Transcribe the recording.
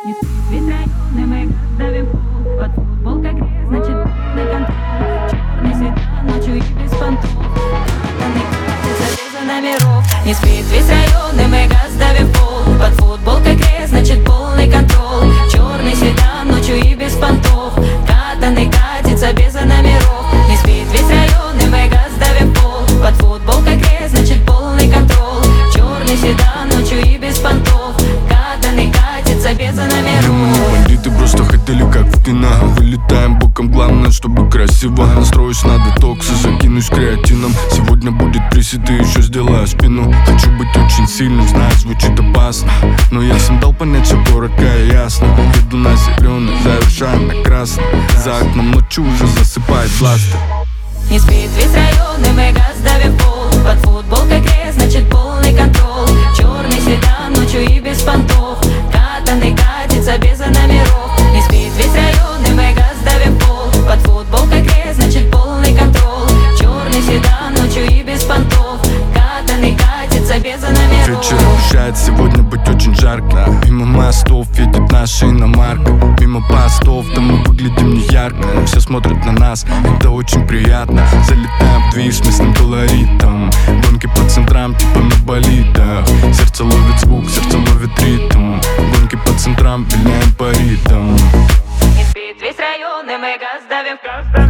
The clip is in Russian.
Не спит весь район, и мы газ давим в пол. Под футбол как грязь, значит полный контроль. Черный седан, ночью и без понтов. Катанный катится без номеров. Не спит весь район, и мы газ давим в пол. Под футбол как грязь, значит полный контроль. Черный седан, ночью и без понтов. Катанный катится без номеров. Не спит весь район, и мы газ давим в пол. Под футбол как грязь, значит полный контроль. Черный седан, ночью и без понтов. Катанный катится без номеров. Бандиты просто хотели как в кино. Вылетаем боком, главное, чтобы красиво. Настроюсь на детокс и закинусь креатином. Сегодня будет присед и еще сделаю спину. Хочу быть очень сильным, знаю, звучит опасно, но я всем дал понять, все коротко и ясно. Еду на зеленый, завершаем на красный. За окном ночью уже засыпает бластер. Не спит весь район, и мы газ давим в пол. Под футбол как грязь, значит полный контроль. Черный седан, ночью и без понтов. Катанный катится без номеров. Не спит весь район, и мы газ давим в пол. Под футбол как грязь, значит полный контроль. Черный седан, ночью и без понтов. Катанный катится без номеров. Вечер обещает сегодня быть очень жарко. Мимо мостов едет наша иномарка. Мимо постов, да мы выглядим не ярко. Все смотрят на нас, это очень приятно. Залетаем в движ с местным колоритом. Гонки по центрам, типа на болидах. Сердце ловит звук, сердце ловит ритм. Гонки по центрам, виляем по ритм. Не спит весь район, и мы газ давим в